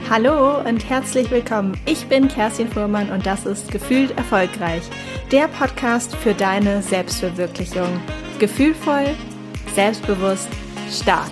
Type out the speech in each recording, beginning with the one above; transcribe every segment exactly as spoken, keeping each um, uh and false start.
Hallo und herzlich willkommen. Ich bin Kerstin Fuhrmann und das ist Gefühlt Erfolgreich, der Podcast für deine Selbstverwirklichung. Gefühlvoll, selbstbewusst, stark.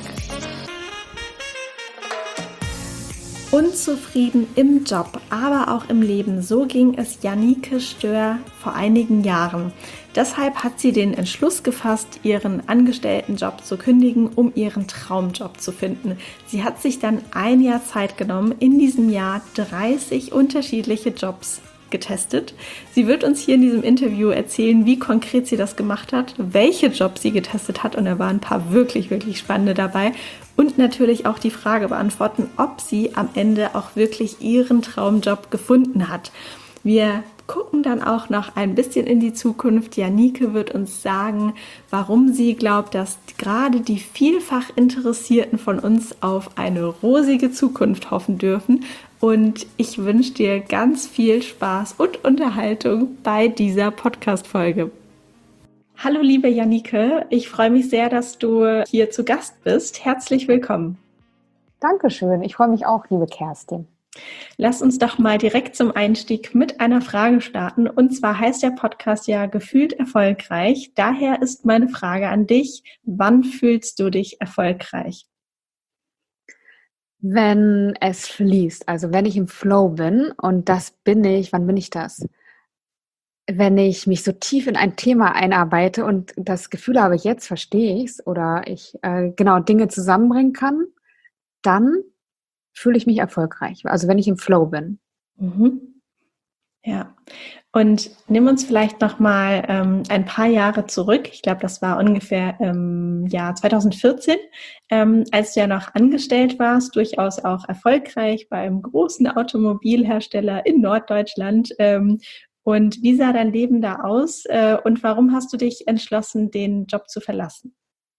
Unzufrieden im Job, aber auch im Leben. So ging es Janike Stör vor einigen Jahren. Deshalb hat sie den Entschluss gefasst, ihren Angestelltenjob zu kündigen, um ihren Traumjob zu finden. Sie hat sich dann ein Jahr Zeit genommen, in diesem Jahr dreißig unterschiedliche Jobs getestet. Sie wird uns hier in diesem Interview erzählen, wie konkret sie das gemacht hat, welche Jobs sie getestet hat, und da waren ein paar wirklich, wirklich spannende dabei, und natürlich auch die Frage beantworten, ob sie am Ende auch wirklich ihren Traumjob gefunden hat. Wir gucken dann auch noch ein bisschen in die Zukunft. Janike wird uns sagen, warum sie glaubt, dass gerade die vielfach Interessierten von uns auf eine rosige Zukunft hoffen dürfen. Und ich wünsche dir ganz viel Spaß und Unterhaltung bei dieser Podcast-Folge. Hallo liebe Janike, ich freue mich sehr, dass du hier zu Gast bist. Herzlich willkommen. Dankeschön, ich freue mich auch, liebe Kerstin. Lass uns doch mal direkt zum Einstieg mit einer Frage starten. Und zwar heißt der Podcast ja Gefühlt Erfolgreich. Daher ist meine Frage an dich: Wann fühlst du dich erfolgreich? Wenn es fließt, also wenn ich im Flow bin, und das bin ich, wann bin ich das? Wenn ich mich so tief in ein Thema einarbeite und das Gefühl habe, jetzt verstehe ich es, oder ich äh, genau Dinge zusammenbringen kann, dann fühle ich mich erfolgreich. Also wenn ich im Flow bin. Mhm. Ja, und nimm uns vielleicht noch mal ähm, ein paar Jahre zurück. Ich glaube, das war ungefähr im Jahr zwanzig vierzehn, ähm, als du ja noch angestellt warst, durchaus auch erfolgreich bei einem großen Automobilhersteller in Norddeutschland. Ähm, und wie sah dein Leben da aus? Äh, und warum hast du dich entschlossen, den Job zu verlassen?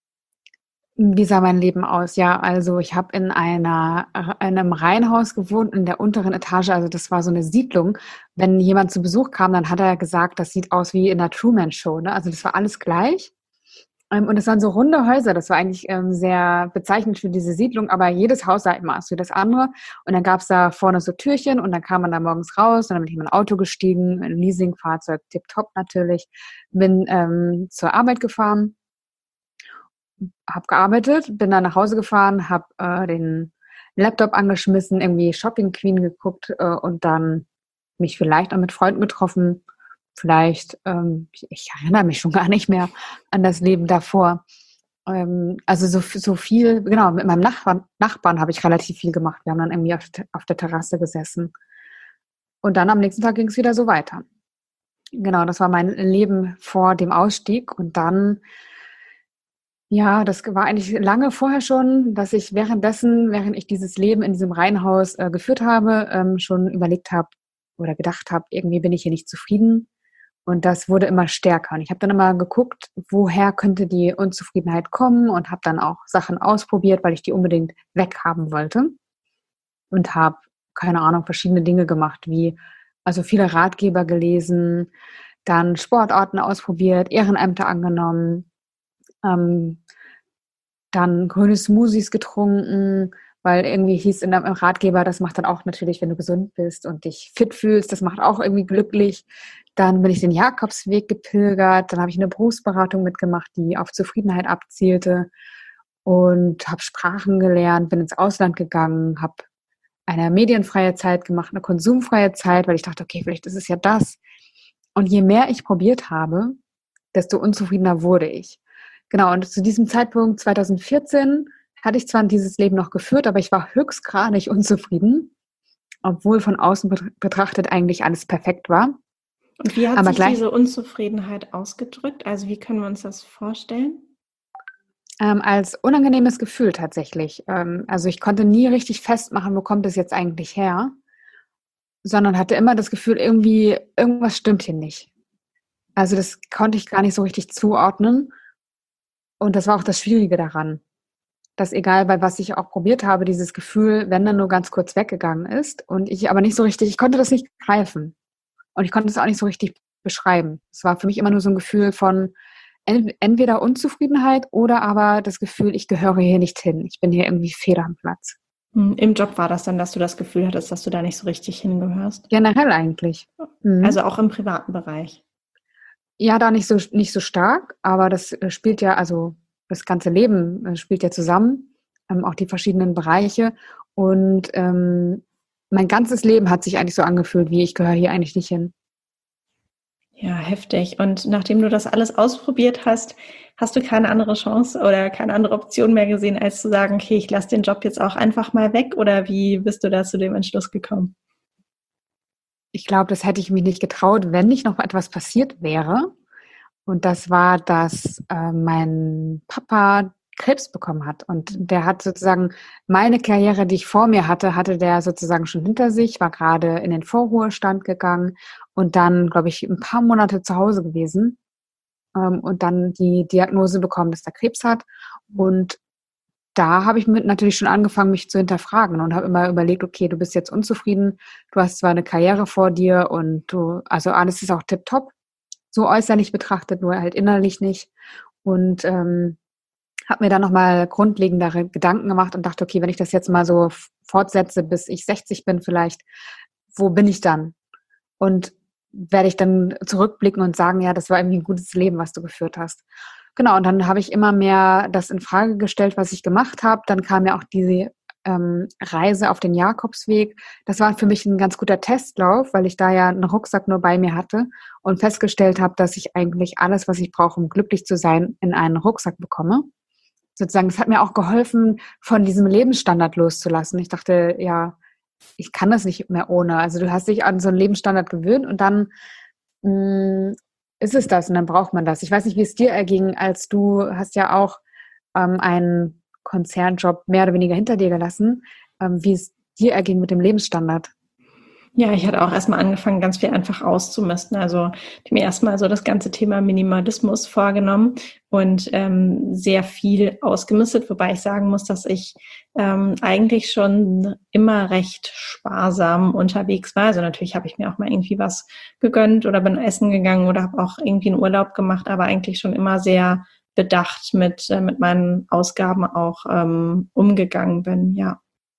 Wie sah mein Leben aus? Ja, also ich habe in einer, in einem Reihenhaus gewohnt, in der unteren Etage. Also das war so eine Siedlung. Wenn jemand zu Besuch kam, dann hat er gesagt, das sieht aus wie in der Truman Show. Ne? Also das war alles gleich. Und es waren so runde Häuser. Das war eigentlich ähm, sehr bezeichnend für diese Siedlung. Aber jedes Haus sah immer aus wie das andere. Und dann gab es da vorne so Türchen und dann kam man da morgens raus. Und dann bin ich in mein Auto gestiegen, ein Leasingfahrzeug, tipptopp natürlich. Bin ähm, zur Arbeit gefahren. Habe gearbeitet, bin dann nach Hause gefahren, habe äh, den Laptop angeschmissen, irgendwie Shopping Queen geguckt äh, und dann mich vielleicht auch mit Freunden getroffen. Vielleicht, ähm, ich, ich erinnere mich schon gar nicht mehr an das Leben davor. Ähm, also so, so viel, genau, mit meinem Nachbarn, Nachbarn habe ich relativ viel gemacht. Wir haben dann irgendwie auf, auf der Terrasse gesessen. Und dann am nächsten Tag ging es wieder so weiter. Genau, das war mein Leben vor dem Ausstieg. Und dann Ja, das war eigentlich lange vorher schon, dass ich währenddessen, während ich dieses Leben in diesem Reihenhaus äh, geführt habe, ähm, schon überlegt habe oder gedacht habe, irgendwie bin ich hier nicht zufrieden. Und das wurde immer stärker. Und ich habe dann immer geguckt, woher könnte die Unzufriedenheit kommen, und habe dann auch Sachen ausprobiert, weil ich die unbedingt weghaben wollte. Und habe, keine Ahnung, verschiedene Dinge gemacht, wie also viele Ratgeber gelesen, dann Sportarten ausprobiert, Ehrenämter angenommen, ähm, dann grüne Smoothies getrunken, weil irgendwie hieß in einem Ratgeber, das macht dann auch natürlich, wenn du gesund bist und dich fit fühlst, das macht auch irgendwie glücklich. Dann bin ich den Jakobsweg gepilgert, dann habe ich eine Berufsberatung mitgemacht, die auf Zufriedenheit abzielte, und habe Sprachen gelernt, bin ins Ausland gegangen, habe eine medienfreie Zeit gemacht, eine konsumfreie Zeit, weil ich dachte, okay, vielleicht ist es ja das. Und je mehr ich probiert habe, desto unzufriedener wurde ich. Genau, und zu diesem Zeitpunkt zwanzig vierzehn hatte ich zwar dieses Leben noch geführt, aber ich war höchstgradig unzufrieden, obwohl von außen betrachtet eigentlich alles perfekt war. Und wie hat aber sich gleich, diese Unzufriedenheit ausgedrückt? Also wie können wir uns das vorstellen? ähm, als unangenehmes Gefühl tatsächlich. Ähm, also ich konnte nie richtig festmachen, wo kommt es jetzt eigentlich her, sondern hatte immer das Gefühl, irgendwie, irgendwas stimmt hier nicht. Also das konnte ich gar nicht so richtig zuordnen. Und das war auch das Schwierige daran, dass egal bei was ich auch probiert habe, dieses Gefühl, wenn dann nur ganz kurz weggegangen ist, und ich aber nicht so richtig, ich konnte das nicht greifen und ich konnte es auch nicht so richtig beschreiben. Es war für mich immer nur so ein Gefühl von entweder Unzufriedenheit oder aber das Gefühl, ich gehöre hier nicht hin, ich bin hier irgendwie fehl am Platz. Im Job war das dann, dass du das Gefühl hattest, dass du da nicht so richtig hingehörst? Generell eigentlich. Also Mhm. auch im privaten Bereich? Ja, da nicht so nicht so stark, aber das äh, spielt ja, also das ganze Leben äh, spielt ja zusammen, ähm, auch die verschiedenen Bereiche. Und ähm, mein ganzes Leben hat sich eigentlich so angefühlt, wie ich gehöre hier eigentlich nicht hin. Ja, heftig. Und nachdem du das alles ausprobiert hast, hast du keine andere Chance oder keine andere Option mehr gesehen, als zu sagen, okay, ich lasse den Job jetzt auch einfach mal weg? Oder wie bist du da zu dem Entschluss gekommen? Ich glaube, das hätte ich mich nicht getraut, wenn nicht noch etwas passiert wäre. Und das war, dass äh, mein Papa Krebs bekommen hat. Und der hat sozusagen meine Karriere, die ich vor mir hatte, hatte der sozusagen schon hinter sich, war gerade in den Vorruhestand gegangen und dann, glaube ich, ein paar Monate zu Hause gewesen ähm, und dann die Diagnose bekommen, dass er Krebs hat. Und da habe ich mit natürlich schon angefangen, mich zu hinterfragen und habe immer überlegt, okay, du bist jetzt unzufrieden, du hast zwar eine Karriere vor dir und du, also alles ist auch tipptopp, so äußerlich betrachtet, nur halt innerlich nicht. Und ähm, habe mir dann nochmal grundlegendere Gedanken gemacht und dachte, okay, wenn ich das jetzt mal so fortsetze, bis ich sechzig bin vielleicht, wo bin ich dann? Und werde ich dann zurückblicken und sagen, ja, das war irgendwie ein gutes Leben, was du geführt hast. Genau, und dann habe ich immer mehr das in Frage gestellt, was ich gemacht habe. Dann kam ja auch diese ähm, Reise auf den Jakobsweg. Das war für mich ein ganz guter Testlauf, weil ich da ja einen Rucksack nur bei mir hatte und festgestellt habe, dass ich eigentlich alles, was ich brauche, um glücklich zu sein, in einen Rucksack bekomme. Sozusagen, das hat mir auch geholfen, von diesem Lebensstandard loszulassen. Ich dachte, ja, ich kann das nicht mehr ohne. Also du hast dich an so einen Lebensstandard gewöhnt und dann mh, ist es das und dann braucht man das. Ich weiß nicht, wie es dir erging, als du hast ja auch ähm, einen Konzernjob mehr oder weniger hinter dir gelassen, ähm, wie es dir erging mit dem Lebensstandard. Ja, ich hatte auch erstmal angefangen, ganz viel einfach auszumisten. Also ich habe mir erstmal so das ganze Thema Minimalismus vorgenommen und ähm, sehr viel ausgemistet, wobei ich sagen muss, dass ich ähm, eigentlich schon immer recht sparsam unterwegs war. Also natürlich habe ich mir auch mal irgendwie was gegönnt oder bin essen gegangen oder habe auch irgendwie einen Urlaub gemacht, aber eigentlich schon immer sehr bedacht mit, äh, mit meinen Ausgaben auch ähm, umgegangen bin, ja.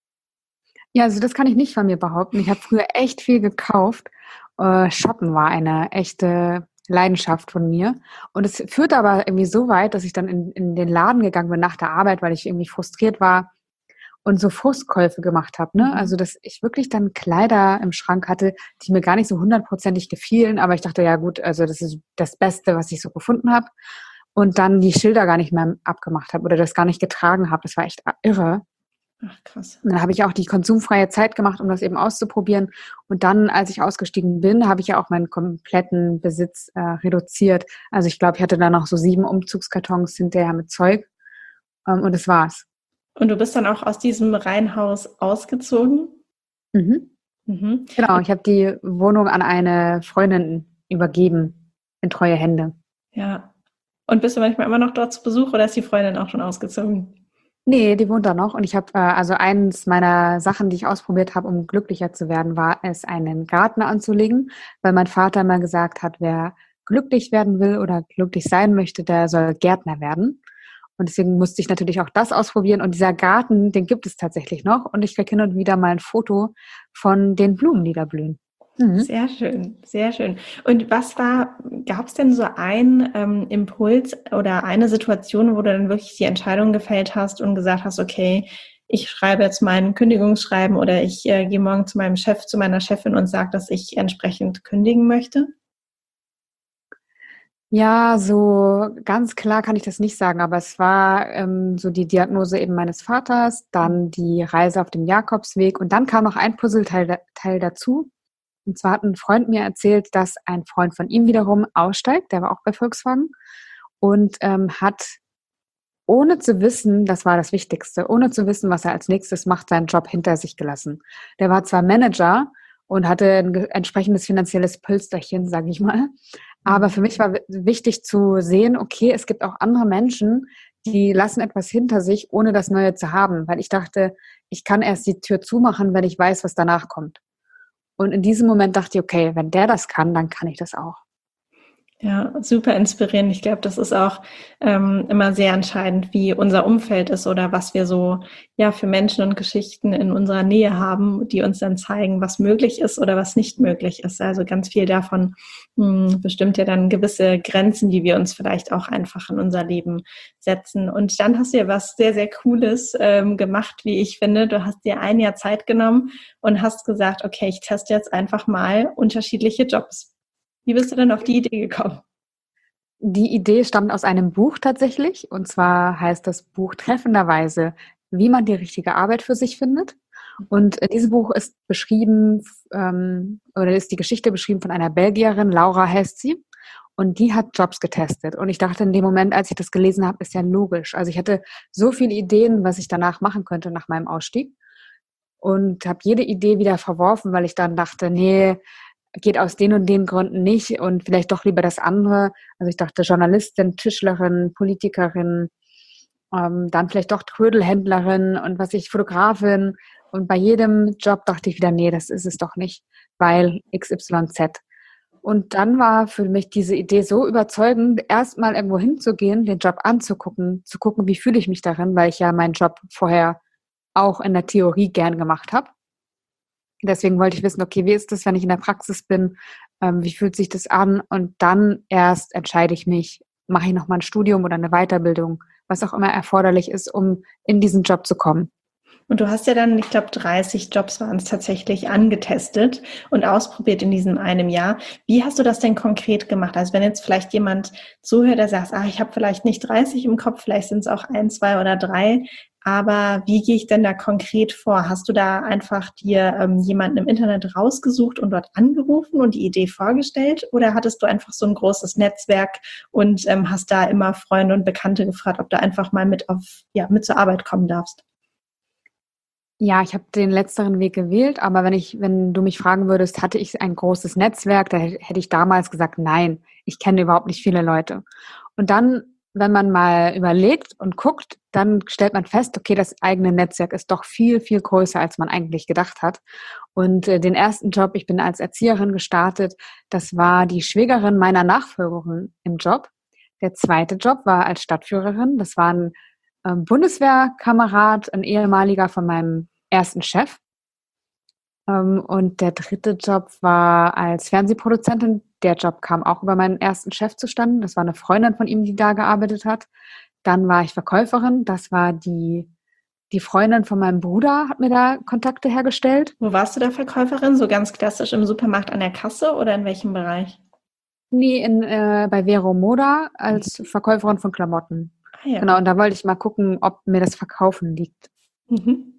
Ja, also das kann ich nicht von mir behaupten. Ich habe früher echt viel gekauft. Äh, Shoppen war eine echte Leidenschaft von mir. Und es führte aber irgendwie so weit, dass ich dann in, in den Laden gegangen bin nach der Arbeit, weil ich irgendwie frustriert war und so Frustkäufe gemacht habe. Ne? Mhm. Also dass ich wirklich dann Kleider im Schrank hatte, die mir gar nicht so hundertprozentig gefielen. Aber ich dachte, ja gut, also das ist das Beste, was ich so gefunden habe. Und dann die Schilder gar nicht mehr abgemacht habe oder das gar nicht getragen habe. Das war echt irre. Ach, krass. Und dann habe ich auch die konsumfreie Zeit gemacht, um das eben auszuprobieren. Und dann, als ich ausgestiegen bin, habe ich ja auch meinen kompletten Besitz äh, reduziert. Also ich glaube, ich hatte da noch so sieben Umzugskartons hinterher mit Zeug. Ähm, und das war's. Und du bist dann auch aus diesem Reihenhaus ausgezogen? Mhm. Mhm. Genau, ich habe die Wohnung an eine Freundin übergeben in treue Hände. Ja. Und bist du manchmal immer noch dort zu Besuch oder ist die Freundin auch schon ausgezogen? Nee, die wohnt da noch. Und ich habe, äh, also eins meiner Sachen, die ich ausprobiert habe, um glücklicher zu werden, war es, einen Garten anzulegen, weil mein Vater immer gesagt hat, wer glücklich werden will oder glücklich sein möchte, der soll Gärtner werden. Und deswegen musste ich natürlich auch das ausprobieren. Und dieser Garten, den gibt es tatsächlich noch. Und ich kriege hin und wieder mal ein Foto von den Blumen, die da blühen. Mhm. Sehr schön, sehr schön. Und was war, gab es denn so einen ähm, Impuls oder eine Situation, wo du dann wirklich die Entscheidung gefällt hast und gesagt hast, okay, ich schreibe jetzt mein Kündigungsschreiben oder ich äh, gehe morgen zu meinem Chef, zu meiner Chefin und sage, dass ich entsprechend kündigen möchte? Ja, so ganz klar kann ich das nicht sagen, aber es war ähm, so die Diagnose eben meines Vaters, dann die Reise auf dem Jakobsweg und dann kam noch ein Puzzleteil da, Teil dazu. Und zwar hat ein Freund mir erzählt, dass ein Freund von ihm wiederum aussteigt, der war auch bei Volkswagen und ähm, hat, ohne zu wissen, das war das Wichtigste, ohne zu wissen, was er als nächstes macht, seinen Job hinter sich gelassen. Der war zwar Manager und hatte ein ge- entsprechendes finanzielles Pölsterchen, sage ich mal, aber für mich war wi- wichtig zu sehen, okay, es gibt auch andere Menschen, die lassen etwas hinter sich, ohne das Neue zu haben, weil ich dachte, ich kann erst die Tür zumachen, wenn ich weiß, was danach kommt. Und in diesem Moment dachte ich, okay, wenn der das kann, dann kann ich das auch. Ja, super inspirierend. Ich glaube, das ist auch ähm, immer sehr entscheidend, wie unser Umfeld ist oder was wir so ja für Menschen und Geschichten in unserer Nähe haben, die uns dann zeigen, was möglich ist oder was nicht möglich ist. Also ganz viel davon mh, bestimmt ja dann gewisse Grenzen, die wir uns vielleicht auch einfach in unser Leben setzen. Und dann hast du ja was sehr, sehr Cooles ähm, gemacht, wie ich finde. Du hast dir ein Jahr Zeit genommen und hast gesagt, okay, ich teste jetzt einfach mal unterschiedliche Jobs. Wie bist du denn auf die Idee gekommen? Die Idee stammt aus einem Buch tatsächlich. Und zwar heißt das Buch treffenderweise, wie man die richtige Arbeit für sich findet. Und in diesem Buch ist beschrieben, ähm, oder ist die Geschichte beschrieben von einer Belgierin, Laura heißt sie. Und die hat Jobs getestet. Und ich dachte in dem Moment, als ich das gelesen habe, ist ja logisch. Also ich hatte so viele Ideen, was ich danach machen könnte nach meinem Ausstieg. Und habe jede Idee wieder verworfen, weil ich dann dachte, nee, geht aus den und den Gründen nicht und vielleicht doch lieber das andere. Also ich dachte Journalistin, Tischlerin, Politikerin, ähm, dann vielleicht doch Trödelhändlerin und was ich, Fotografin. Und bei jedem Job dachte ich wieder, nee, das ist es doch nicht, weil X Y Z. Und dann war für mich diese Idee so überzeugend, erstmal irgendwo hinzugehen, den Job anzugucken, zu gucken, wie fühle ich mich darin, weil ich ja meinen Job vorher auch in der Theorie gern gemacht habe. Deswegen wollte ich wissen, okay, wie ist das, wenn ich in der Praxis bin? Ähm, wie fühlt sich das an? Und dann erst entscheide ich mich, mache ich nochmal ein Studium oder eine Weiterbildung, was auch immer erforderlich ist, um in diesen Job zu kommen. Und du hast ja dann, ich glaube, dreißig Jobs waren es tatsächlich angetestet und ausprobiert in diesem einem Jahr. Wie hast du das denn konkret gemacht? Also wenn jetzt vielleicht jemand zuhört, der sagt, ah, ich habe vielleicht nicht dreißig im Kopf, vielleicht sind es auch ein, zwei oder drei. Aber wie gehe ich denn da konkret vor? Hast du da einfach dir ähm, jemanden im Internet rausgesucht und dort angerufen und die Idee vorgestellt? Oder hattest du einfach so ein großes Netzwerk und ähm, hast da immer Freunde und Bekannte gefragt, ob du einfach mal mit auf, ja, mit zur Arbeit kommen darfst? Ja, ich habe den letzteren Weg gewählt, aber wenn ich, wenn du mich fragen würdest, hatte ich ein großes Netzwerk, da hätte ich damals gesagt, nein, ich kenne überhaupt nicht viele Leute. Und dann, wenn man mal überlegt und guckt, dann stellt man fest, okay, das eigene Netzwerk ist doch viel, viel größer, als man eigentlich gedacht hat. Und äh, den ersten Job, ich bin als Erzieherin gestartet, das war die Schwägerin meiner Nachfolgerin im Job. Der zweite Job war als Stadtführerin, das war ein ähm, Bundeswehrkamerad, ein ehemaliger von meinem ersten Chef. Ähm, und der dritte Job war als Fernsehproduzentin. Der Job kam auch über meinen ersten Chef zustande. Das war eine Freundin von ihm, die da gearbeitet hat. Dann war ich Verkäuferin. Das war die, die Freundin von meinem Bruder, hat mir da Kontakte hergestellt. Wo warst du da Verkäuferin? So ganz klassisch im Supermarkt an der Kasse oder in welchem Bereich? Nee, in, äh, bei Vero Moda als Verkäuferin von Klamotten. Ah ja. Genau, und da wollte ich mal gucken, ob mir das Verkaufen liegt. Mhm.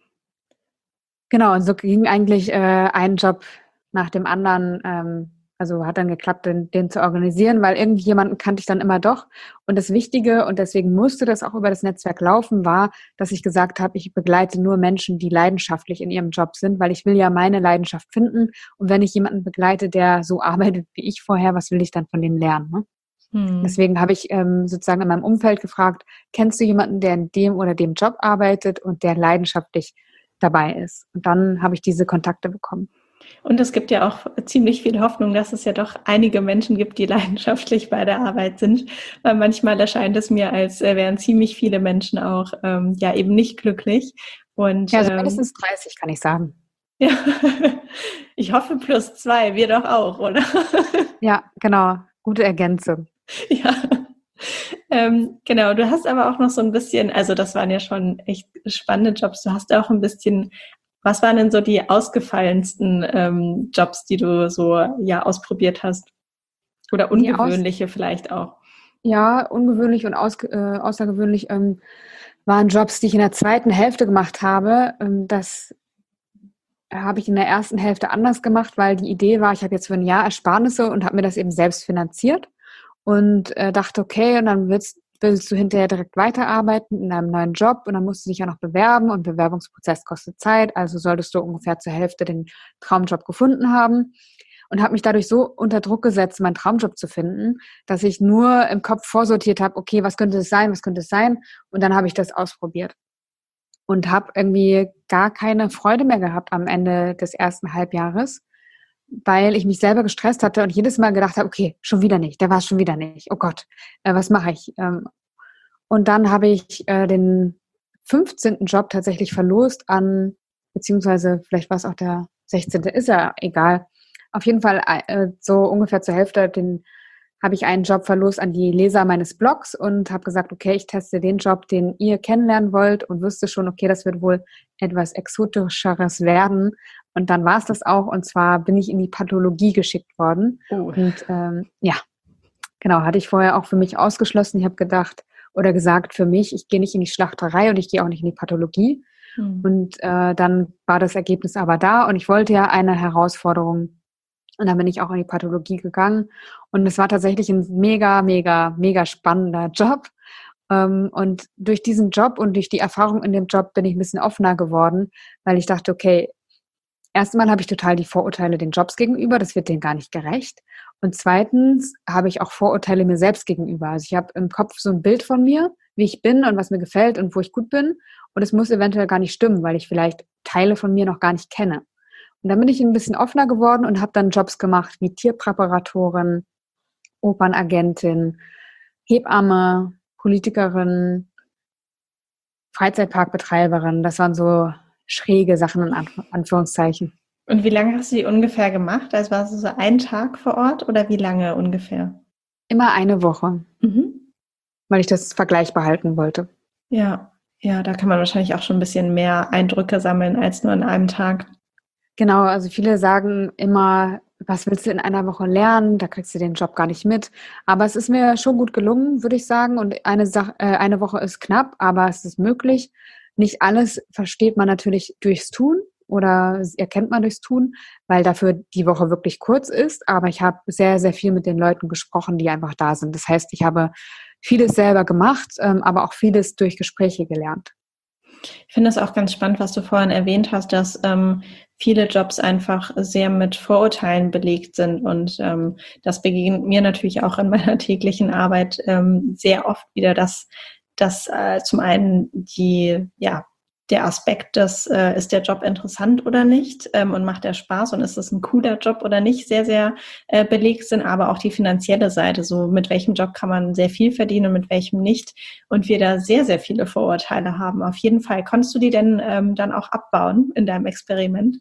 Genau, und so ging eigentlich äh, ein Job nach dem anderen. Ähm, also hat dann geklappt, den, den zu organisieren, weil irgendjemanden kannte ich dann immer doch. Und das Wichtige, und deswegen musste das auch über das Netzwerk laufen, war, dass ich gesagt habe, ich begleite nur Menschen, die leidenschaftlich in ihrem Job sind, weil ich will ja meine Leidenschaft finden. Und wenn ich jemanden begleite, der so arbeitet wie ich vorher, was will ich dann von dem lernen? Ne? Hm. Deswegen habe ich ähm, sozusagen in meinem Umfeld gefragt, kennst du jemanden, der in dem oder dem Job arbeitet und der leidenschaftlich dabei ist? Und dann habe ich diese Kontakte bekommen. Und es gibt ja auch ziemlich viel Hoffnung, dass es ja doch einige Menschen gibt, die leidenschaftlich bei der Arbeit sind. Weil manchmal erscheint es mir, als wären ziemlich viele Menschen auch ähm, ja eben nicht glücklich. Und Ja, also ähm, mindestens dreißig kann ich sagen. ja, ich hoffe plus zwei, wir doch auch, oder? Ja, genau. Gute Ergänzung. Ja. Ähm, genau, du hast aber auch noch so ein bisschen, also das waren ja schon echt spannende Jobs. Du hast auch ein bisschen, was waren denn so die ausgefallensten ähm, Jobs, die du so ja ausprobiert hast? Oder Die aus, ungewöhnliche vielleicht auch? ja, ungewöhnlich und aus, äh, außergewöhnlich ähm, waren Jobs, die ich in der zweiten Hälfte gemacht habe. Ähm, das habe ich in der ersten Hälfte anders gemacht, weil die Idee war, ich habe jetzt für ein Jahr Ersparnisse und habe mir das eben selbst finanziert und äh, dachte, okay, und dann willst, willst du hinterher direkt weiterarbeiten in einem neuen Job und dann musst du dich ja noch bewerben und Bewerbungsprozess kostet Zeit, also solltest du ungefähr zur Hälfte den Traumjob gefunden haben und habe mich dadurch so unter Druck gesetzt, meinen Traumjob zu finden, dass ich nur im Kopf vorsortiert habe, okay, was könnte es sein, was könnte es sein, und dann habe ich das ausprobiert und habe irgendwie gar keine Freude mehr gehabt am Ende des ersten Halbjahres, weil ich mich selber gestresst hatte und jedes Mal gedacht habe, okay, schon wieder nicht, der war es schon wieder nicht. Oh Gott, äh, was mache ich? Ähm, und dann habe ich äh, den fünfzehnten Job tatsächlich verlost an, beziehungsweise vielleicht war es auch der sechzehnte, ist ja egal. Auf jeden Fall äh, so ungefähr zur Hälfte den habe ich einen Job verlost an die Leser meines Blogs und habe gesagt, okay, ich teste den Job, den ihr kennenlernen wollt und wüsste schon, okay, das wird wohl etwas Exotischeres werden. Und dann war es das auch. Und zwar bin ich in die Pathologie geschickt worden. Oh. Und ähm, ja, genau, hatte ich vorher auch für mich ausgeschlossen. Ich habe gedacht oder gesagt für mich, ich gehe nicht in die Schlachterei und ich gehe auch nicht in die Pathologie. Hm. Und äh, dann war das Ergebnis aber da und ich wollte ja eine Herausforderung. Und dann bin ich auch in die Pathologie gegangen. Und es war tatsächlich ein mega, mega, mega spannender Job. Und durch diesen Job und durch die Erfahrung in dem Job bin ich ein bisschen offener geworden, weil ich dachte, okay, erstmal habe ich total die Vorurteile den Jobs gegenüber, das wird denen gar nicht gerecht. Und zweitens habe ich auch Vorurteile mir selbst gegenüber. Also ich habe im Kopf so ein Bild von mir, wie ich bin und was mir gefällt und wo ich gut bin. Und es muss eventuell gar nicht stimmen, weil ich vielleicht Teile von mir noch gar nicht kenne. Und dann bin ich ein bisschen offener geworden und habe dann Jobs gemacht wie Tierpräparatorin, Opernagentin, Hebamme, Politikerin, Freizeitparkbetreiberin. Das waren so schräge Sachen in Anführungszeichen. Und wie lange hast du die ungefähr gemacht? Also war es so ein Tag vor Ort oder wie lange ungefähr? Immer eine Woche, Mhm. weil ich das vergleichbar halten wollte. Ja, ja, da kann man wahrscheinlich auch schon ein bisschen mehr Eindrücke sammeln als nur an einem Tag. Genau, also viele sagen immer, was willst du in einer Woche lernen? Da kriegst du den Job gar nicht mit. Aber es ist mir schon gut gelungen, würde ich sagen. Und eine, Sache, äh, eine Woche ist knapp, aber es ist möglich. Nicht alles versteht man natürlich durchs Tun oder erkennt man durchs Tun, weil dafür die Woche wirklich kurz ist. Aber ich habe sehr, sehr viel mit den Leuten gesprochen, die einfach da sind. Das heißt, ich habe vieles selber gemacht, ähm, aber auch vieles durch Gespräche gelernt. Ich finde es auch ganz spannend, was du vorhin erwähnt hast, dass ähm, viele Jobs einfach sehr mit Vorurteilen belegt sind und ähm, das begegnet mir natürlich auch in meiner täglichen Arbeit ähm, sehr oft wieder, dass, dass äh, zum einen die, ja, der Aspekt, dass äh, ist der Job interessant oder nicht ähm, und macht der Spaß und ist es ein cooler Job oder nicht, sehr, sehr äh, belegt sind, aber auch die finanzielle Seite, so mit welchem Job kann man sehr viel verdienen und mit welchem nicht und wir da sehr, sehr viele Vorurteile haben. Auf jeden Fall. Konntest du die denn ähm, dann auch abbauen in deinem Experiment?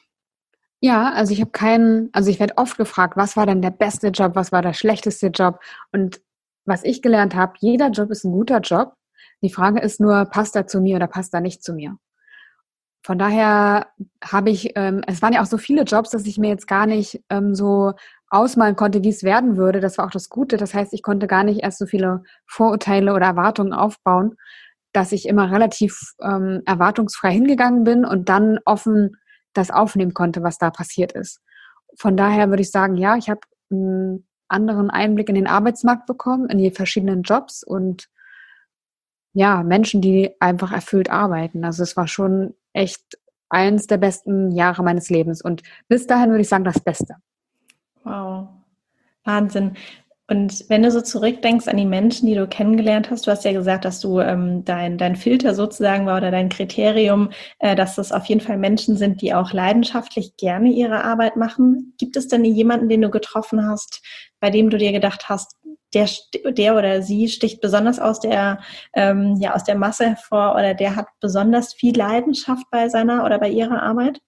Ja, also ich habe keinen, also ich werde oft gefragt, was war denn der beste Job, was war der schlechteste Job? Und was ich gelernt habe, jeder Job ist ein guter Job. Die Frage ist nur, passt er zu mir oder passt er nicht zu mir? Von daher habe ich, ähm, es waren ja auch so viele Jobs, dass ich mir jetzt gar nicht ähm, so ausmalen konnte, wie es werden würde. Das war auch das Gute. Das heißt, ich konnte gar nicht erst so viele Vorurteile oder Erwartungen aufbauen, dass ich immer relativ ähm, erwartungsfrei hingegangen bin und dann offen das aufnehmen konnte, was da passiert ist. Von daher würde ich sagen, ja, ich habe einen anderen Einblick in den Arbeitsmarkt bekommen, in die verschiedenen Jobs und ja, Menschen, die einfach erfüllt arbeiten. Also es war schon echt eins der besten Jahre meines Lebens und bis dahin würde ich sagen, das Beste. Wow, Wahnsinn. Und wenn du so zurückdenkst an die Menschen, die du kennengelernt hast, du hast ja gesagt, dass du ähm, dein, dein Filter sozusagen war oder dein Kriterium, äh, dass das auf jeden Fall Menschen sind, die auch leidenschaftlich gerne ihre Arbeit machen. Gibt es denn jemanden, den du getroffen hast, bei dem du dir gedacht hast, der, der oder sie sticht besonders aus der, ähm, ja, aus der Masse hervor oder der hat besonders viel Leidenschaft bei seiner oder bei ihrer Arbeit?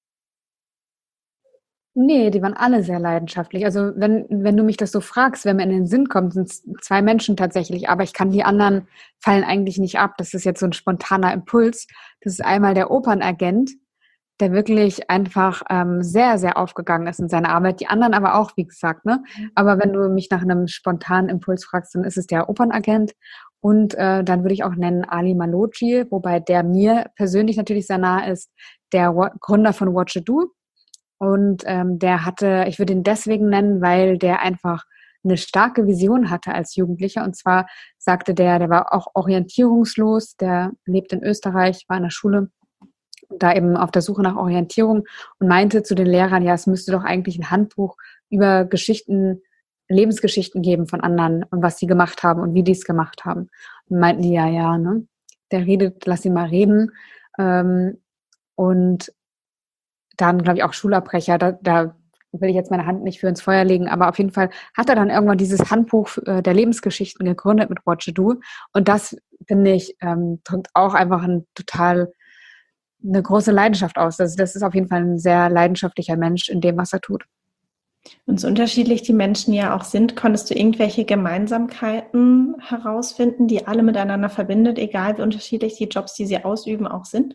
Nee, die waren alle sehr leidenschaftlich. Also wenn, wenn du mich das so fragst, wenn mir in den Sinn kommt, sind es zwei Menschen tatsächlich, aber ich kann die anderen fallen eigentlich nicht ab. Das ist jetzt so ein spontaner Impuls. Das ist einmal der Opernagent, der wirklich einfach ähm, sehr, sehr aufgegangen ist in seiner Arbeit. Die anderen aber auch, wie gesagt, ne? Aber wenn du mich nach einem spontanen Impuls fragst, dann ist es der Opernagent. Und äh, dann würde ich auch nennen Ali Malocci, wobei der mir persönlich natürlich sehr nah ist, der Wa- Gründer von What You Do. Und ähm, der hatte, ich würde ihn deswegen nennen, weil der einfach eine starke Vision hatte als Jugendlicher. Und zwar sagte der, der war auch orientierungslos, der lebt in Österreich, war in der Schule, da eben auf der Suche nach Orientierung und meinte zu den Lehrern, ja, es müsste doch eigentlich ein Handbuch über Geschichten, Lebensgeschichten geben von anderen und was sie gemacht haben und wie die es gemacht haben. Und meinten die, ja, ja, ne? Der redet, lass ihn mal reden. Ähm, und dann, glaube ich, auch Schulabbrecher, da, da will ich jetzt meine Hand nicht für ins Feuer legen, aber auf jeden Fall hat er dann irgendwann dieses Handbuch äh, der Lebensgeschichten gegründet mit What You Do. Und das, finde ich, ähm, drückt auch einfach ein total eine große Leidenschaft aus. Also das ist auf jeden Fall ein sehr leidenschaftlicher Mensch in dem, was er tut. Und so unterschiedlich die Menschen ja auch sind, konntest du irgendwelche Gemeinsamkeiten herausfinden, die alle miteinander verbindet, egal wie unterschiedlich die Jobs, die sie ausüben, auch sind?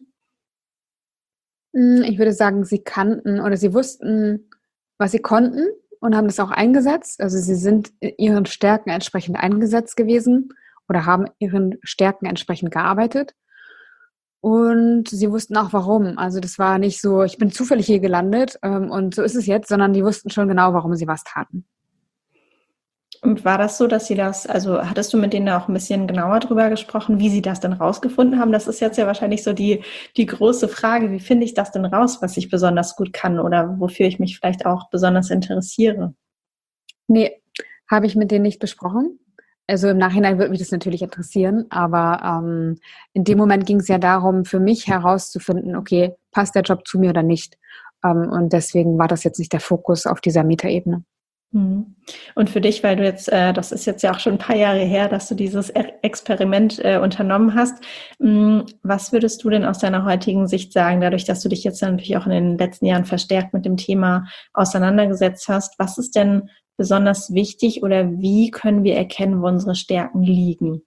Ich würde sagen, sie kannten oder sie wussten, was sie konnten und haben das auch eingesetzt. Also sie sind ihren Stärken entsprechend eingesetzt gewesen oder haben ihren Stärken entsprechend gearbeitet. Und sie wussten auch warum. Also das war nicht so, ich bin zufällig hier gelandet ähm, und so ist es jetzt, sondern die wussten schon genau, warum sie was taten. Und war das so, dass sie das, also hattest du mit denen auch ein bisschen genauer drüber gesprochen, wie sie das denn rausgefunden haben? Das ist jetzt ja wahrscheinlich so die, die große Frage, wie finde ich das denn raus, was ich besonders gut kann oder wofür ich mich vielleicht auch besonders interessiere? Nee, habe ich mit denen nicht besprochen. Also im Nachhinein würde mich das natürlich interessieren, aber ähm, in dem Moment ging es ja darum, für mich herauszufinden, okay, passt der Job zu mir oder nicht? Ähm, und deswegen war das jetzt nicht der Fokus auf dieser Metaebene. Mhm. Und für dich, weil du jetzt, äh, das ist jetzt ja auch schon ein paar Jahre her, dass du dieses E- Experiment äh, unternommen hast, mh, was würdest du denn aus deiner heutigen Sicht sagen, dadurch, dass du dich jetzt natürlich auch in den letzten Jahren verstärkt mit dem Thema auseinandergesetzt hast, was ist denn besonders wichtig oder wie können wir erkennen, wo unsere Stärken liegen?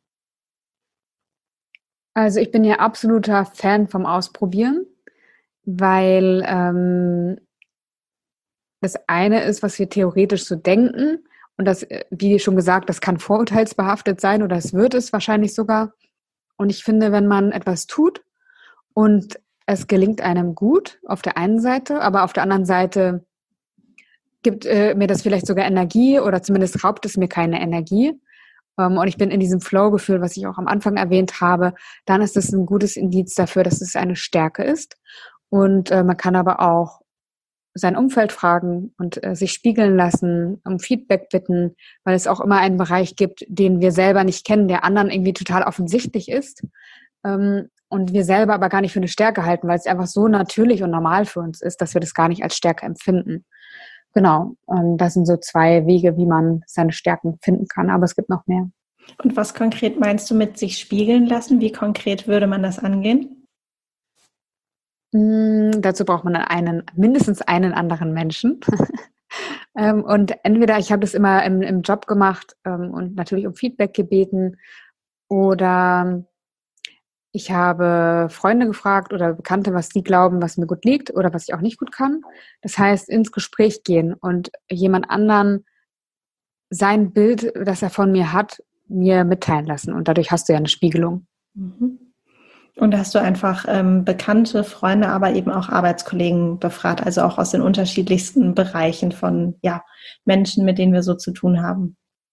Also ich bin ja absoluter Fan vom Ausprobieren, weil ähm, das eine ist, was wir theoretisch so denken und das, äh, wie schon gesagt, das kann vorurteilsbehaftet sein oder es wird es wahrscheinlich sogar. Und ich finde, wenn man etwas tut und es gelingt einem gut auf der einen Seite, aber auf der anderen Seite gibt äh, mir das vielleicht sogar Energie oder zumindest raubt es mir keine Energie. Ähm, und ich bin in diesem Flow-Gefühl, was ich auch am Anfang erwähnt habe, dann ist das ein gutes Indiz dafür, dass es eine Stärke ist. Und äh, man kann aber auch sein Umfeld fragen und äh, sich spiegeln lassen, um Feedback bitten, weil es auch immer einen Bereich gibt, den wir selber nicht kennen, der anderen irgendwie total offensichtlich ist. Ähm, und wir selber aber gar nicht für eine Stärke halten, weil es einfach so natürlich und normal für uns ist, dass wir das gar nicht als Stärke empfinden. Genau, ähm, das sind so zwei Wege, wie man seine Stärken finden kann, aber es gibt noch mehr. Und was konkret meinst du mit sich spiegeln lassen? Wie konkret würde man das angehen? Mm, dazu braucht man einen, mindestens einen anderen Menschen. ähm, und entweder ich habe das immer im, im Job gemacht ähm, und natürlich um Feedback gebeten oder ich habe Freunde gefragt oder Bekannte, was die glauben, was mir gut liegt oder was ich auch nicht gut kann. Das heißt, ins Gespräch gehen und jemand anderen sein Bild, das er von mir hat, mir mitteilen lassen. Und dadurch hast du ja eine Spiegelung. Mhm. Und da hast du einfach ähm, bekannte Freunde, aber eben auch Arbeitskollegen befragt, also auch aus den unterschiedlichsten Bereichen von ja, Menschen, mit denen wir so zu tun haben.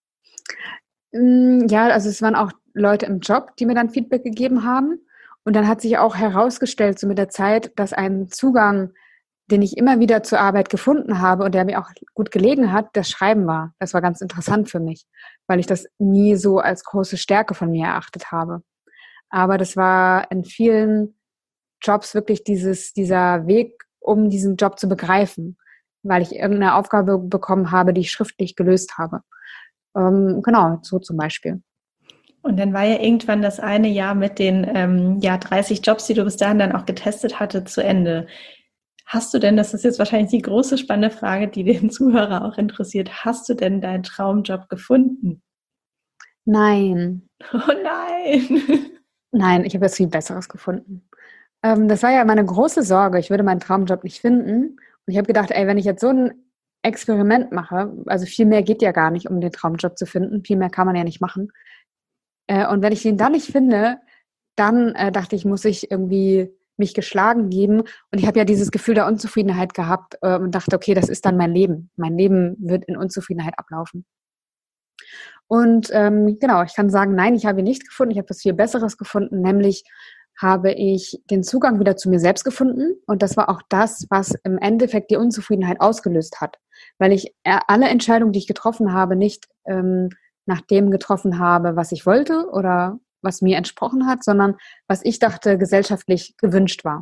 Ja, also es waren auch Leute im Job, die mir dann Feedback gegeben haben. Und dann hat sich auch herausgestellt, so mit der Zeit, dass ein Zugang, den ich immer wieder zur Arbeit gefunden habe und der mir auch gut gelegen hat, das Schreiben war. Das war ganz interessant für mich, weil ich das nie so als große Stärke von mir erachtet habe. Aber das war in vielen Jobs wirklich dieses, dieser Weg, um diesen Job zu begreifen, weil ich irgendeine Aufgabe bekommen habe, die ich schriftlich gelöst habe. Ähm, genau, so zum Beispiel. Und dann war ja irgendwann das eine Jahr mit den ähm, ja, dreißig Jobs, die du bis dahin dann auch getestet hatte, zu Ende. Hast du denn, das ist jetzt wahrscheinlich die große spannende Frage, die den Zuhörer auch interessiert, hast du denn deinen Traumjob gefunden? Nein. Oh nein! Nein, ich habe jetzt viel Besseres gefunden. Ähm, das war ja meine große Sorge. Ich würde meinen Traumjob nicht finden. Und ich habe gedacht, ey, wenn ich jetzt so ein Experiment mache, also viel mehr geht ja gar nicht, um den Traumjob zu finden. Viel mehr kann man ja nicht machen. Äh, und wenn ich den dann nicht finde, dann äh, dachte ich, muss ich irgendwie mich geschlagen geben. Und ich habe ja dieses Gefühl der Unzufriedenheit gehabt äh, und dachte, okay, das ist dann mein Leben. Mein Leben wird in Unzufriedenheit ablaufen. Und ähm, genau, ich kann sagen, nein, ich habe ihn nicht gefunden. Ich habe was viel Besseres gefunden, nämlich habe ich den Zugang wieder zu mir selbst gefunden. Und das war auch das, was im Endeffekt die Unzufriedenheit ausgelöst hat. Weil ich alle Entscheidungen, die ich getroffen habe, nicht ähm, nach dem getroffen habe, was ich wollte oder was mir entsprochen hat, sondern was ich dachte, gesellschaftlich gewünscht war.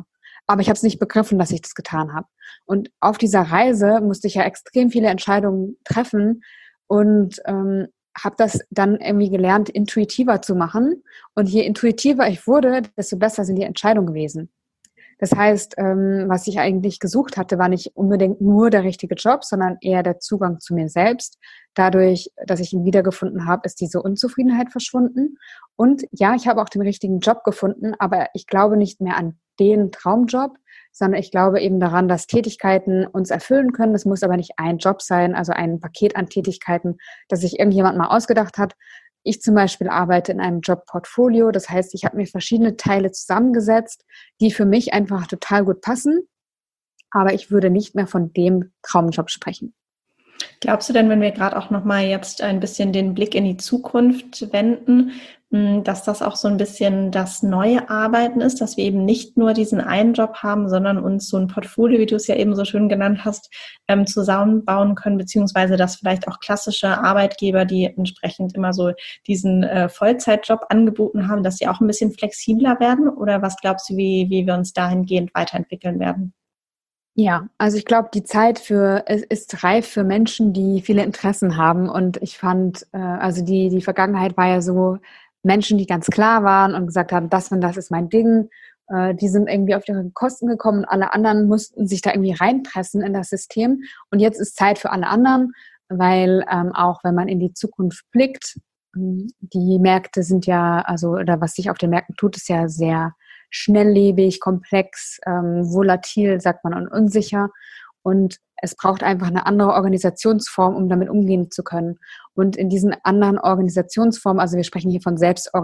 aber ich habe es nicht begriffen, dass ich das getan habe. Und auf dieser Reise musste ich ja extrem viele Entscheidungen treffen und ähm, habe das dann irgendwie gelernt, intuitiver zu machen. Und je intuitiver ich wurde, desto besser sind die Entscheidungen gewesen. Das heißt, ähm, was ich eigentlich gesucht hatte, war nicht unbedingt nur der richtige Job, sondern eher der Zugang zu mir selbst. Dadurch, dass ich ihn wiedergefunden habe, ist diese Unzufriedenheit verschwunden. Und ja, ich habe auch den richtigen Job gefunden, aber ich glaube nicht mehr an den Traumjob, sondern ich glaube eben daran, dass Tätigkeiten uns erfüllen können. Das muss aber nicht ein Job sein, also ein Paket an Tätigkeiten, das sich irgendjemand mal ausgedacht hat. Ich zum Beispiel arbeite in einem Jobportfolio. Das heißt, ich habe mir verschiedene Teile zusammengesetzt, die für mich einfach total gut passen. Aber ich würde nicht mehr von dem Traumjob sprechen. Glaubst du denn, wenn wir gerade auch nochmal jetzt ein bisschen den Blick in die Zukunft wenden, dass das auch so ein bisschen das neue Arbeiten ist, dass wir eben nicht nur diesen einen Job haben, sondern uns so ein Portfolio, wie du es ja eben so schön genannt hast, ähm, zusammenbauen können, beziehungsweise dass vielleicht auch klassische Arbeitgeber, die entsprechend immer so diesen äh, Vollzeitjob angeboten haben, dass sie auch ein bisschen flexibler werden? Oder was glaubst du, wie, wie wir uns dahingehend weiterentwickeln werden? Ja, also ich glaube, die Zeit für es ist reif für Menschen, die viele Interessen haben. Und ich fand, äh, also die, die Vergangenheit war ja so Menschen, die ganz klar waren und gesagt haben, das und das ist mein Ding. Äh, die sind irgendwie auf ihre Kosten gekommen und alle anderen mussten sich da irgendwie reinpressen in das System. Und jetzt ist Zeit für alle anderen, weil ähm, auch wenn man in die Zukunft blickt, ähm, die Märkte sind ja, also oder was sich auf den Märkten tut, ist ja sehr schnelllebig, komplex, ähm, volatil, sagt man, und unsicher. Und es braucht einfach eine andere Organisationsform, um damit umgehen zu können. Und in diesen anderen Organisationsformen, also wir sprechen hier von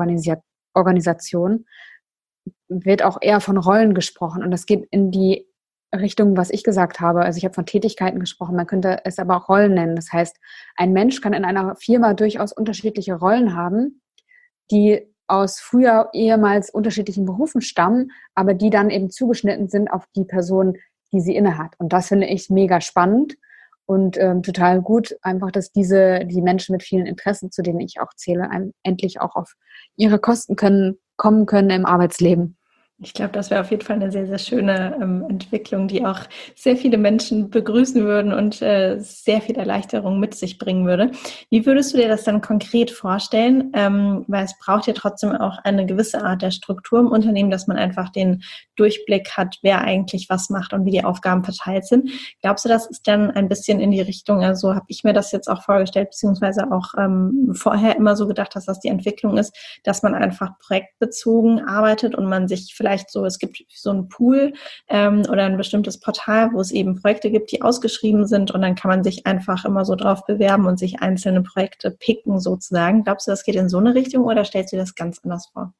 Selbstorganisation, wird auch eher von Rollen gesprochen. Und das geht in die Richtung, was ich gesagt habe. Also ich habe von Tätigkeiten gesprochen, man könnte es aber auch Rollen nennen. Das heißt, ein Mensch kann in einer Firma durchaus unterschiedliche Rollen haben, die aus früher ehemals unterschiedlichen Berufen stammen, aber die dann eben zugeschnitten sind auf die Person, die sie innehat. Und das finde ich mega spannend und ähm, total gut, einfach, dass diese, die Menschen mit vielen Interessen, zu denen ich auch zähle, einem endlich auch auf ihre Kosten können, kommen können im Arbeitsleben. Ich glaube, das wäre auf jeden Fall eine sehr, sehr schöne ähm, Entwicklung, die auch sehr viele Menschen begrüßen würden und äh, sehr viel Erleichterung mit sich bringen würde. Wie würdest du dir das dann konkret vorstellen? Ähm, weil es braucht ja trotzdem auch eine gewisse Art der Struktur im Unternehmen, dass man einfach den Durchblick hat, wer eigentlich was macht und wie die Aufgaben verteilt sind. Glaubst du, das ist dann ein bisschen in die Richtung, also habe ich mir das jetzt auch vorgestellt, beziehungsweise auch ähm, vorher immer so gedacht, dass das die Entwicklung ist, dass man einfach projektbezogen arbeitet und man sich vielleicht Vielleicht so, es gibt so einen Pool ähm, oder ein bestimmtes Portal, wo es eben Projekte gibt, die ausgeschrieben sind und dann kann man sich einfach immer so drauf bewerben und sich einzelne Projekte picken sozusagen. Glaubst du, das geht in so eine Richtung oder stellst du dir das ganz anders vor?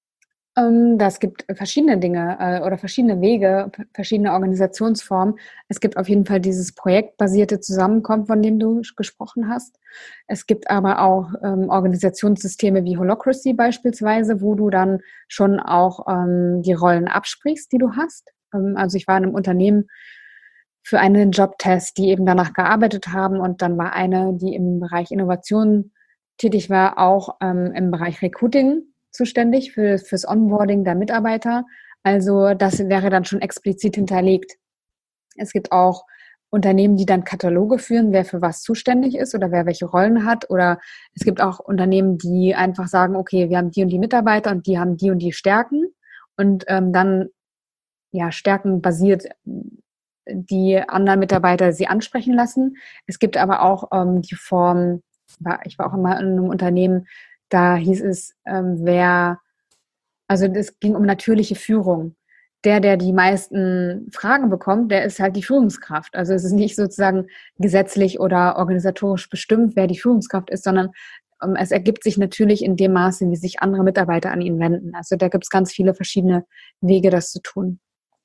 Ähm, das gibt verschiedene Dinge äh, oder verschiedene Wege, p- verschiedene Organisationsformen. Es gibt auf jeden Fall dieses projektbasierte Zusammenkommen, von dem du gesprochen hast. Es gibt aber auch ähm, Organisationssysteme wie Holacracy beispielsweise, wo du dann schon auch ähm, die Rollen absprichst, die du hast. Ähm, also ich war in einem Unternehmen für einen Jobtest, die eben danach gearbeitet haben und dann war eine, die im Bereich Innovation tätig war, auch ähm, im Bereich Recruiting zuständig für fürs Onboarding der Mitarbeiter. Also das wäre dann schon explizit hinterlegt. Es gibt auch Unternehmen, die dann Kataloge führen, wer für was zuständig ist oder wer welche Rollen hat. Oder es gibt auch Unternehmen, die einfach sagen, okay, wir haben die und die Mitarbeiter und die haben die und die Stärken und ähm, dann ja stärkenbasiert die anderen Mitarbeiter sie ansprechen lassen. Es gibt aber auch ähm, die Form, ich war auch immer in einem Unternehmen, da hieß es, ähm, wer, also es ging um natürliche Führung. Der, der die meisten Fragen bekommt, der ist halt die Führungskraft. Also es ist nicht sozusagen gesetzlich oder organisatorisch bestimmt, wer die Führungskraft ist, sondern ähm, es ergibt sich natürlich in dem Maße, wie sich andere Mitarbeiter an ihn wenden. Also da gibt es ganz viele verschiedene Wege, das zu tun.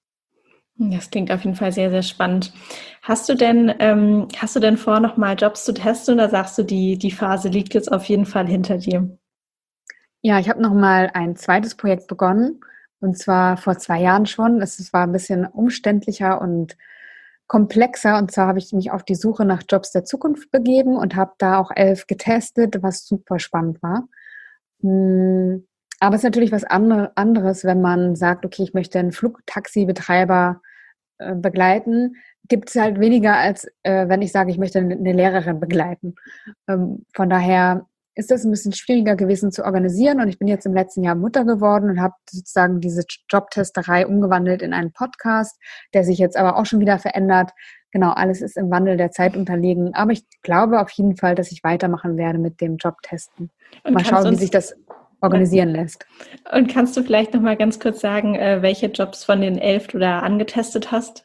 Das klingt auf jeden Fall sehr, sehr spannend. Hast du denn, ähm, hast du denn vor, nochmal Jobs zu testen oder sagst du, die, die Phase liegt jetzt auf jeden Fall hinter dir? Ja, ich habe noch mal ein zweites Projekt begonnen und zwar vor zwei Jahren schon. Es war ein bisschen umständlicher und komplexer und zwar habe ich mich auf die Suche nach Jobs der Zukunft begeben und habe da auch elf getestet, was super spannend war. Hm, Aber es ist natürlich was andere, anderes, wenn man sagt, okay, ich möchte einen Flugtaxibetreiber äh, begleiten, gibt es halt weniger, als äh, wenn ich sage, ich möchte eine Lehrerin begleiten. Ähm, von daher ist das ein bisschen schwieriger gewesen zu organisieren und ich bin jetzt im letzten Jahr Mutter geworden und habe sozusagen diese Jobtesterei umgewandelt in einen Podcast, der sich jetzt aber auch schon wieder verändert. Genau, alles ist im Wandel der Zeit unterlegen, aber ich glaube auf jeden Fall, dass ich weitermachen werde mit dem Jobtesten. Und Mal kannst schauen, wie uns, sich das ja, organisieren lässt. und kannst du vielleicht noch mal ganz kurz sagen, äh, welche Jobs von den elf du da angetestet hast?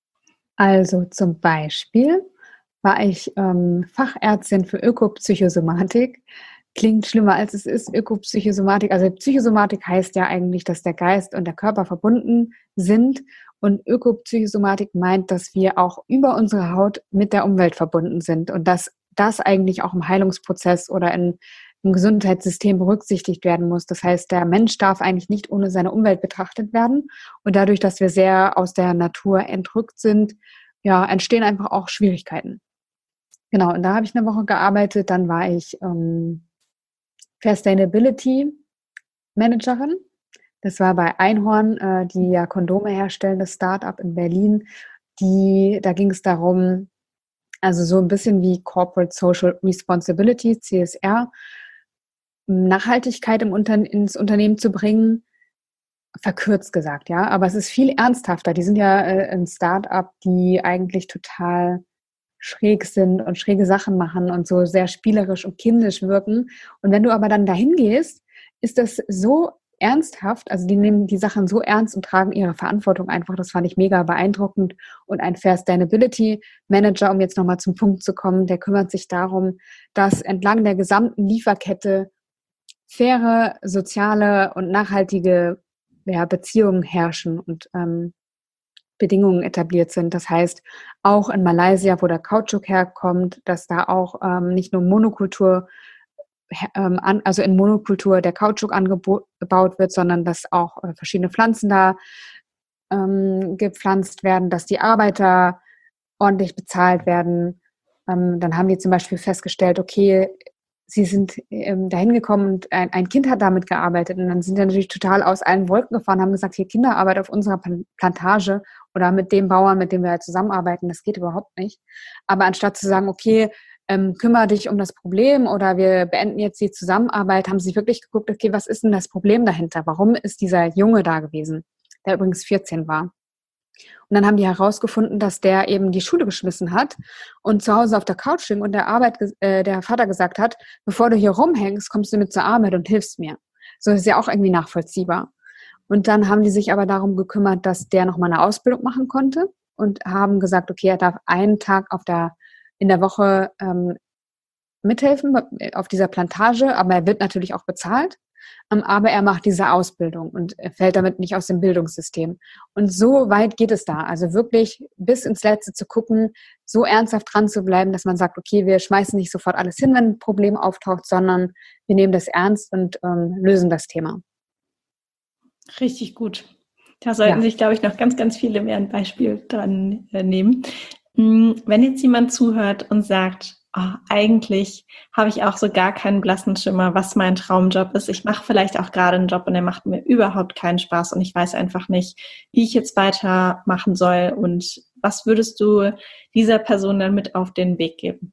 Also zum Beispiel war ich ähm, Fachärztin für Ökopsychosomatik. Klingt schlimmer, als es ist, Ökopsychosomatik. Also Psychosomatik heißt ja eigentlich, dass der Geist und der Körper verbunden sind. Und Ökopsychosomatik meint, dass wir auch über unsere Haut mit der Umwelt verbunden sind. Und dass das eigentlich auch im Heilungsprozess oder in, im Gesundheitssystem berücksichtigt werden muss. Das heißt, der Mensch darf eigentlich nicht ohne seine Umwelt betrachtet werden. Und dadurch, dass wir sehr aus der Natur entrückt sind, ja, entstehen einfach auch Schwierigkeiten. Genau, und da habe ich eine Woche gearbeitet. Dann war ich ähm, Sustainability Managerin. Das war bei Einhorn, äh, die ja Kondome herstellen, das Start-up in Berlin. Die, da ging es darum, also so ein bisschen wie Corporate Social Responsibility, C S R, Nachhaltigkeit im Unter- ins Unternehmen zu bringen, verkürzt gesagt, ja. Aber es ist viel ernsthafter. Die sind ja äh, ein Start-up, die eigentlich total schräg sind und schräge Sachen machen und so sehr spielerisch und kindisch wirken. Und wenn du aber dann dahin gehst, ist das so ernsthaft, also die nehmen die Sachen so ernst und tragen ihre Verantwortung einfach. Das fand ich mega beeindruckend. Und ein Fair Sustainability Manager, um jetzt nochmal zum Punkt zu kommen, der kümmert sich darum, dass entlang der gesamten Lieferkette faire, soziale und nachhaltige ja, Beziehungen herrschen und ähm, Bedingungen etabliert sind. Das heißt, auch in Malaysia, wo der Kautschuk herkommt, dass da auch ähm, nicht nur Monokultur, ähm, an, also in Monokultur der Kautschuk angebaut wird, sondern dass auch äh, verschiedene Pflanzen da ähm, gepflanzt werden, dass die Arbeiter ordentlich bezahlt werden. Ähm, dann haben die zum Beispiel festgestellt, okay, sie sind ähm, dahin gekommen und ein, ein Kind hat damit gearbeitet und dann sind die natürlich total aus allen Wolken gefahren, haben gesagt, hier Kinderarbeit auf unserer Plantage oder mit dem Bauern, mit dem wir halt zusammenarbeiten, das geht überhaupt nicht. Aber anstatt zu sagen, okay, ähm, kümmere dich um das Problem oder wir beenden jetzt die Zusammenarbeit, haben sie wirklich geguckt, okay, was ist denn das Problem dahinter? Warum ist dieser Junge da gewesen, der übrigens vierzehn war? Und dann haben die herausgefunden, dass der eben die Schule geschmissen hat und zu Hause auf der Couch hing und der Arbeit, äh, der Vater gesagt hat, bevor du hier rumhängst, kommst du mit zur Arbeit und hilfst mir. So ist ja auch irgendwie nachvollziehbar. Und dann haben die sich aber darum gekümmert, dass der noch mal eine Ausbildung machen konnte und haben gesagt, okay, er darf einen Tag auf der, in der Woche ähm, mithelfen auf dieser Plantage, aber er wird natürlich auch bezahlt. Aber er macht diese Ausbildung und fällt damit nicht aus dem Bildungssystem. Und so weit geht es da. Also wirklich bis ins Letzte zu gucken, so ernsthaft dran zu bleiben, dass man sagt, okay, wir schmeißen nicht sofort alles hin, wenn ein Problem auftaucht, sondern wir nehmen das ernst und ähm, lösen das Thema. Richtig gut. Da sollten Ja. sich, glaube ich, noch ganz, ganz viele mehr ein Beispiel dran äh, nehmen. Wenn jetzt jemand zuhört und sagt, oh, eigentlich habe ich auch so gar keinen blassen Schimmer, was mein Traumjob ist. Ich mache vielleicht auch gerade einen Job und der macht mir überhaupt keinen Spaß und ich weiß einfach nicht, wie ich jetzt weitermachen soll. Und was würdest du dieser Person dann mit auf den Weg geben?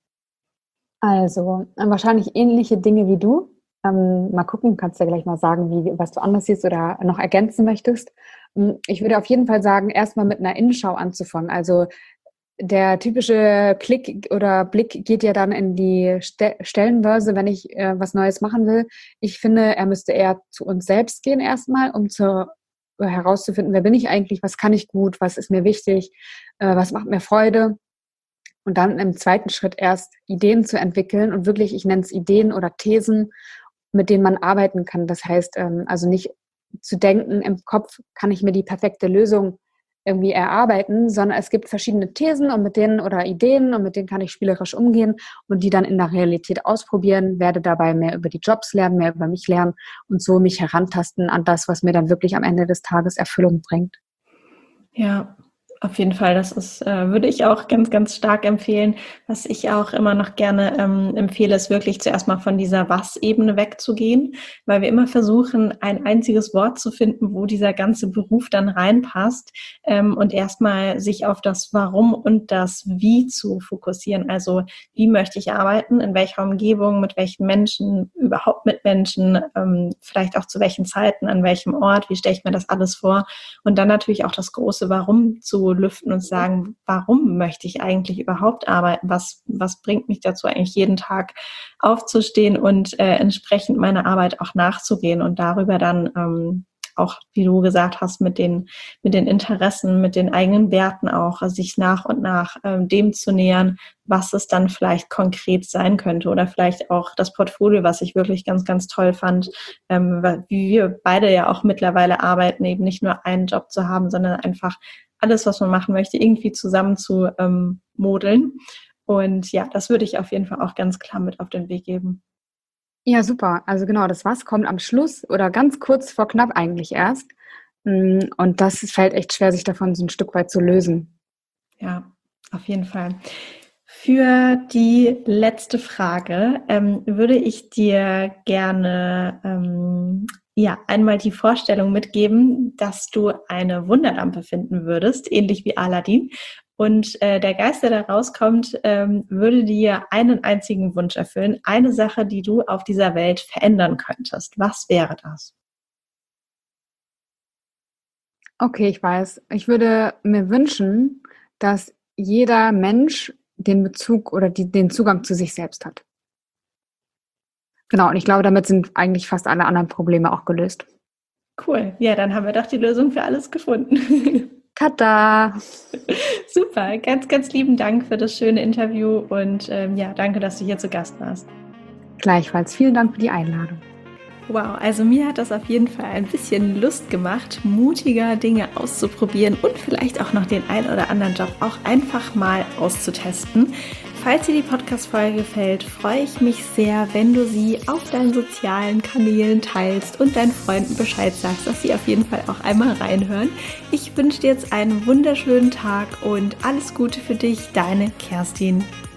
Also wahrscheinlich ähnliche Dinge wie du. Ähm, mal gucken, kannst du ja gleich mal sagen, wie, was du anders siehst oder noch ergänzen möchtest. Ich würde auf jeden Fall sagen, erstmal mit einer Innenschau anzufangen. Also der typische Klick oder Blick geht ja dann in die Ste- Stellenbörse, wenn ich äh, was Neues machen will. Ich finde, er müsste eher zu uns selbst gehen erstmal, um zu, äh, herauszufinden, wer bin ich eigentlich, was kann ich gut, was ist mir wichtig, äh, was macht mir Freude. Und dann im zweiten Schritt erst Ideen zu entwickeln und wirklich, ich nenne es Ideen oder Thesen, mit denen man arbeiten kann. Das heißt, ähm, also nicht zu denken, im Kopf kann ich mir die perfekte Lösung irgendwie erarbeiten, sondern es gibt verschiedene Thesen und mit denen oder Ideen und mit denen kann ich spielerisch umgehen und die dann in der Realität ausprobieren, werde dabei mehr über die Jobs lernen, mehr über mich lernen und so mich herantasten an das, was mir dann wirklich am Ende des Tages Erfüllung bringt. Ja, Auf jeden Fall, das ist, äh, würde ich auch ganz, ganz stark empfehlen. Was ich auch immer noch gerne ähm, empfehle, ist wirklich zuerst mal von dieser Was-Ebene wegzugehen, weil wir immer versuchen, ein einziges Wort zu finden, wo dieser ganze Beruf dann reinpasst, ähm, und erstmal sich auf das Warum und das Wie zu fokussieren. Also wie möchte ich arbeiten, in welcher Umgebung, mit welchen Menschen, überhaupt mit Menschen, ähm, vielleicht auch zu welchen Zeiten, an welchem Ort, wie stelle ich mir das alles vor? Und dann natürlich auch das große Warum zu lüften und sagen, warum möchte ich eigentlich überhaupt arbeiten? Was, was bringt mich dazu, eigentlich jeden Tag aufzustehen und äh, entsprechend meiner Arbeit auch nachzugehen und darüber dann ähm, auch, wie du gesagt hast, mit den, mit den Interessen, mit den eigenen Werten auch, also sich nach und nach ähm, dem zu nähern, was es dann vielleicht konkret sein könnte oder vielleicht auch das Portfolio, was ich wirklich ganz, ganz toll fand, ähm, wie wir beide ja auch mittlerweile arbeiten, eben nicht nur einen Job zu haben, sondern einfach alles, was man machen möchte, irgendwie zusammen zu ähm, modeln. Und ja, das würde ich auf jeden Fall auch ganz klar mit auf den Weg geben. Ja, super. Also genau, das Was kommt am Schluss oder ganz kurz vor knapp eigentlich erst. Mm, Und das fällt echt schwer, sich davon so ein Stück weit zu lösen. Ja, auf jeden Fall. Für die letzte Frage ähm, würde ich dir gerne ähm, ja, einmal die Vorstellung mitgeben, dass du eine Wunderlampe finden würdest, ähnlich wie Aladdin. Und äh, der Geist, der da rauskommt, ähm, würde dir einen einzigen Wunsch erfüllen. Eine Sache, die du auf dieser Welt verändern könntest. Was wäre das? Okay, ich weiß. Ich würde mir wünschen, dass jeder Mensch den Bezug oder die, den Zugang zu sich selbst hat. Genau, und ich glaube, damit sind eigentlich fast alle anderen Probleme auch gelöst. Cool. Ja, dann haben wir doch die Lösung für alles gefunden. Tada! Super. Ganz, ganz lieben Dank für das schöne Interview und ähm, ja, danke, dass du hier zu Gast warst. Gleichfalls. Vielen Dank für die Einladung. Wow, also mir hat das auf jeden Fall ein bisschen Lust gemacht, mutiger Dinge auszuprobieren und vielleicht auch noch den ein oder anderen Job auch einfach mal auszutesten. Falls dir die Podcast-Folge gefällt, freue ich mich sehr, wenn du sie auf deinen sozialen Kanälen teilst und deinen Freunden Bescheid sagst, dass sie auf jeden Fall auch einmal reinhören. Ich wünsche dir jetzt einen wunderschönen Tag und alles Gute für dich, deine Kerstin.